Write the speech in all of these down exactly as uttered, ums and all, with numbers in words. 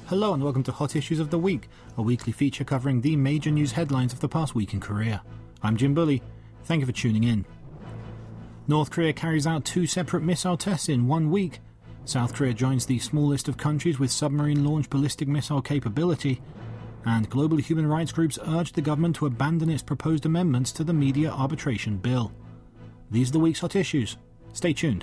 Hello and welcome to Hot Issues of the Week, a weekly feature covering the major news headlines of the past week in Korea. I'm Jim Bully. Thank you for tuning in. North Korea carries out two separate missile tests in one week. South Korea joins the small list of countries with submarine-launched ballistic missile capability. And global human rights groups urge the government to abandon its proposed amendments to the media arbitration bill. These are the week's hot issues. Stay tuned.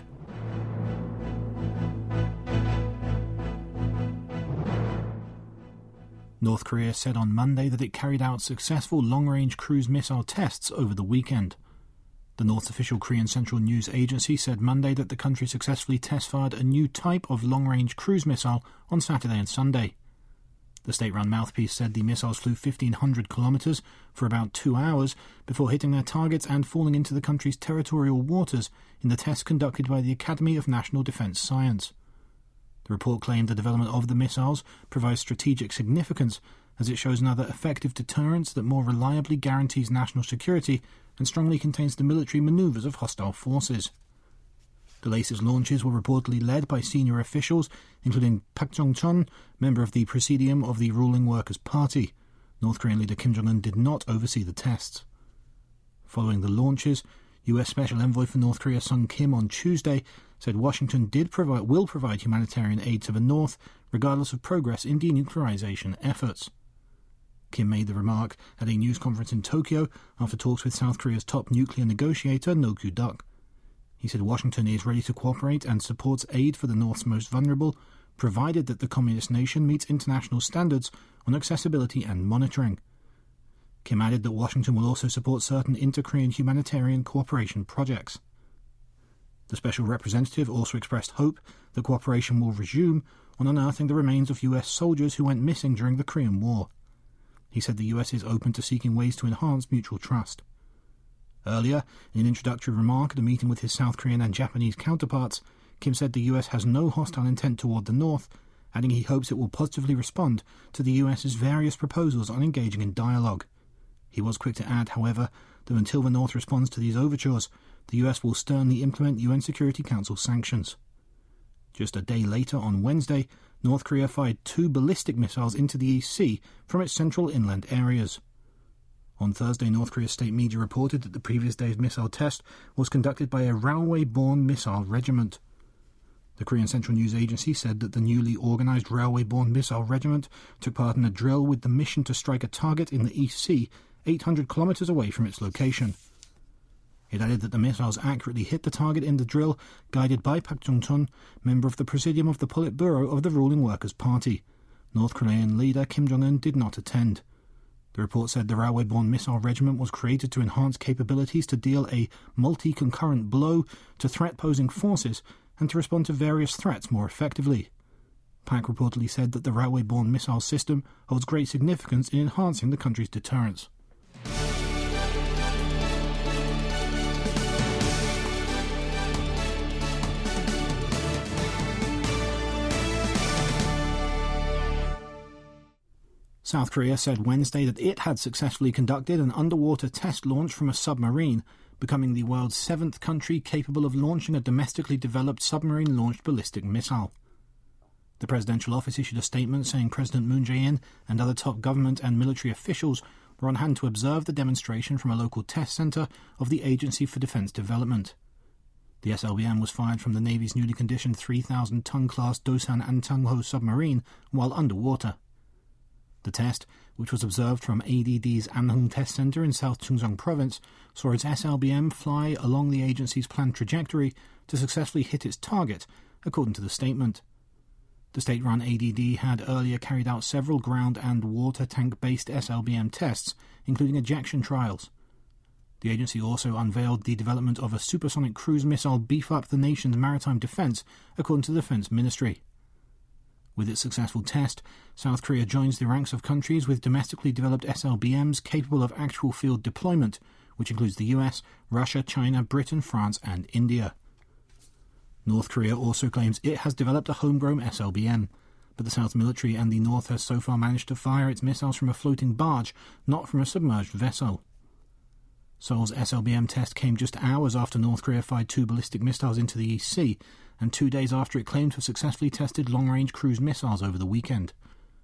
North Korea said on Monday that it carried out successful long-range cruise missile tests over the weekend. The North's official Korean Central News Agency said Monday that the country successfully test-fired a new type of long-range cruise missile on Saturday and Sunday. The state-run mouthpiece said the missiles flew fifteen hundred kilometres for about two hours before hitting their targets and falling into the country's territorial waters in the tests conducted by the Academy of National Defence Science. The report claimed the development of the missiles provides strategic significance as it shows another effective deterrence that more reliably guarantees national security and strongly contains the military manoeuvres of hostile forces. The latest launches were reportedly led by senior officials, including Park Jong-chun, member of the Presidium of the ruling Workers' Party. North Korean leader Kim Jong-un did not oversee the tests. Following the launches, U S Special Envoy for North Korea Sung Kim on Tuesday said Washington did provide, will provide humanitarian aid to the North, regardless of progress in denuclearization efforts. Kim made the remark at a news conference in Tokyo after talks with South Korea's top nuclear negotiator, No Kyu-duk. He said Washington is ready to cooperate and supports aid for the North's most vulnerable, provided that the communist nation meets international standards on accessibility and monitoring. Kim added that Washington will also support certain inter-Korean humanitarian cooperation projects. The special representative also expressed hope that cooperation will resume on unearthing the remains of U S soldiers who went missing during the Korean War. He said the U S is open to seeking ways to enhance mutual trust. Earlier, in an introductory remark at a meeting with his South Korean and Japanese counterparts, Kim said the U S has no hostile intent toward the North, adding he hopes it will positively respond to the US's various proposals on engaging in dialogue. He was quick to add, however, that until the North responds to these overtures, the U S will sternly implement U N Security Council sanctions. Just a day later, on Wednesday, North Korea fired two ballistic missiles into the East Sea from its central inland areas. On Thursday, North Korea's state media reported that the previous day's missile test was conducted by a railway-borne missile regiment. The Korean Central News Agency said that the newly organised railway-borne missile regiment took part in a drill with the mission to strike a target in the East Sea, eight hundred kilometres away from its location. It added that the missiles accurately hit the target in the drill, guided by Park Jong-chun, member of the Presidium of the Politburo of the ruling Workers' Party. North Korean leader Kim Jong-un did not attend. The report said the railway-borne missile regiment was created to enhance capabilities to deal a multi-concurrent blow to threat-posing forces and to respond to various threats more effectively. Park reportedly said that the railway-borne missile system holds great significance in enhancing the country's deterrence. South Korea said Wednesday that it had successfully conducted an underwater test launch from a submarine, becoming the world's seventh country capable of launching a domestically developed submarine-launched ballistic missile. The presidential office issued a statement saying President Moon Jae-in and other top government and military officials were on hand to observe the demonstration from a local test centre of the Agency for Defence Development. The S L B M was fired from the Navy's newly conditioned three thousand ton class Dosan An-Tang-ho submarine while underwater. The test, which was observed from A D D's Anhung Test Centre in South Chungcheong Province, saw its S L B M fly along the agency's planned trajectory to successfully hit its target, according to the statement. The state-run A D D had earlier carried out several ground and water tank-based S L B M tests, including ejection trials. The agency also unveiled the development of a supersonic cruise missile beef up the nation's maritime defence, according to the Defence Ministry. With its successful test, South Korea joins the ranks of countries with domestically developed S L B Ms capable of actual field deployment, which includes the U S, Russia, China, Britain, France and India. North Korea also claims it has developed a homegrown S L B M, but the South military and the North has so far managed to fire its missiles from a floating barge, not from a submerged vessel. Seoul's S L B M test came just hours after North Korea fired two ballistic missiles into the East Sea, and two days after it claimed to have successfully tested long-range cruise missiles over the weekend.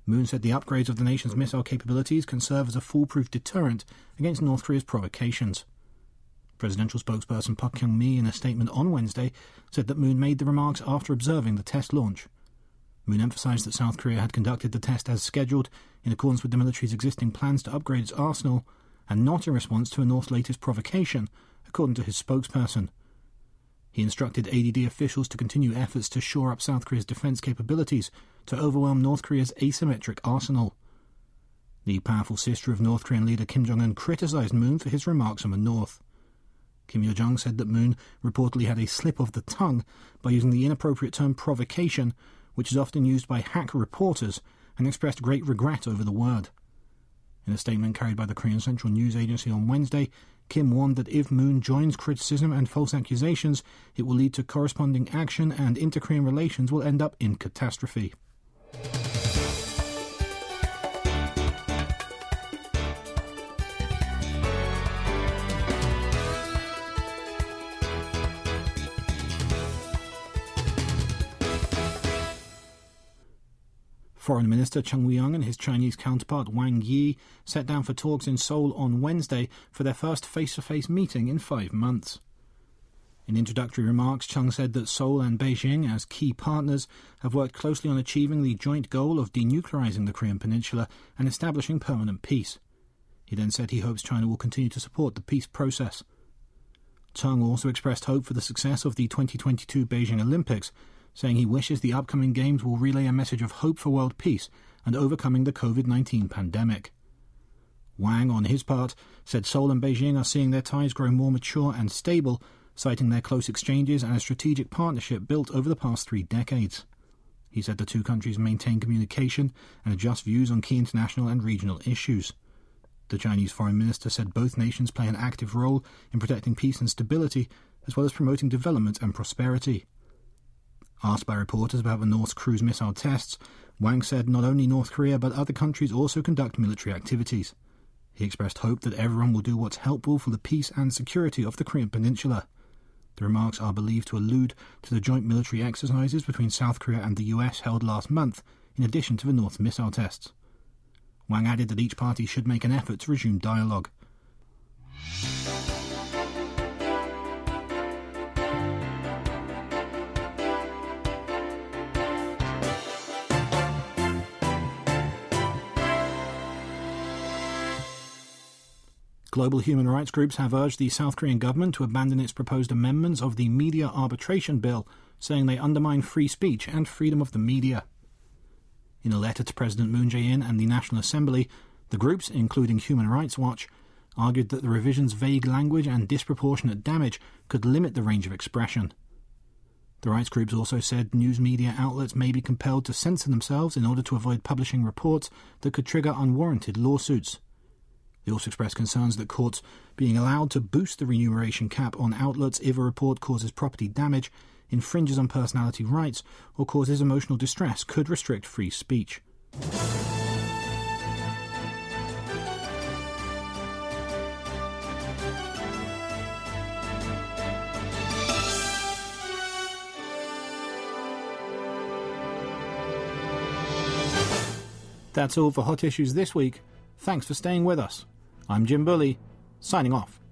Moon said the upgrades of the nation's missile capabilities can serve as a foolproof deterrent against North Korea's provocations. Presidential spokesperson Park Kyung-mi, in a statement on Wednesday, said that Moon made the remarks after observing the test launch. Moon emphasized that South Korea had conducted the test as scheduled, in accordance with the military's existing plans to upgrade its arsenal, and not in response to a North's latest provocation, according to his spokesperson. He instructed A D D officials to continue efforts to shore up South Korea's defense capabilities to overwhelm North Korea's asymmetric arsenal. The powerful sister of North Korean leader Kim Jong-un criticized Moon for his remarks on the North. Kim Yo-jong said that Moon reportedly had a slip of the tongue by using the inappropriate term provocation, which is often used by hack reporters, and expressed great regret over the word. In a statement carried by the Korean Central News Agency on Wednesday, Kim warned that if Moon joins criticism and false accusations, it will lead to corresponding action and inter-Korean relations will end up in catastrophe. Foreign Minister Chung Wi-young and his Chinese counterpart Wang Yi sat down for talks in Seoul on Wednesday for their first face-to-face meeting in five months. In introductory remarks, Chung said that Seoul and Beijing, as key partners, have worked closely on achieving the joint goal of denuclearizing the Korean peninsula and establishing permanent peace. He then said he hopes China will continue to support the peace process. Chung also expressed hope for the success of the twenty twenty-two Beijing Olympics, saying he wishes the upcoming Games will relay a message of hope for world peace and overcoming the COVID nineteen pandemic. Wang, on his part, said Seoul and Beijing are seeing their ties grow more mature and stable, citing their close exchanges and a strategic partnership built over the past three decades. He said the two countries maintain communication and adjust views on key international and regional issues. The Chinese foreign minister said both nations play an active role in protecting peace and stability, as well as promoting development and prosperity. Asked by reporters about the North's cruise missile tests, Wang said not only North Korea but other countries also conduct military activities. He expressed hope that everyone will do what's helpful for the peace and security of the Korean peninsula. The remarks are believed to allude to the joint military exercises between South Korea and the U S held last month, in addition to the North's missile tests. Wang added that each party should make an effort to resume dialogue. Global human rights groups have urged the South Korean government to abandon its proposed amendments of the Media Arbitration Bill, saying they undermine free speech and freedom of the media. In a letter to President Moon Jae-in and the National Assembly, the groups, including Human Rights Watch, argued that the revision's vague language and disproportionate damage could limit the range of expression. The rights groups also said news media outlets may be compelled to censor themselves in order to avoid publishing reports that could trigger unwarranted lawsuits. They also expressed concerns that courts being allowed to boost the remuneration cap on outlets if a report causes property damage, infringes on personality rights, or causes emotional distress could restrict free speech. That's all for Hot Issues this week. Thanks for staying with us. I'm Jim Bully, signing off.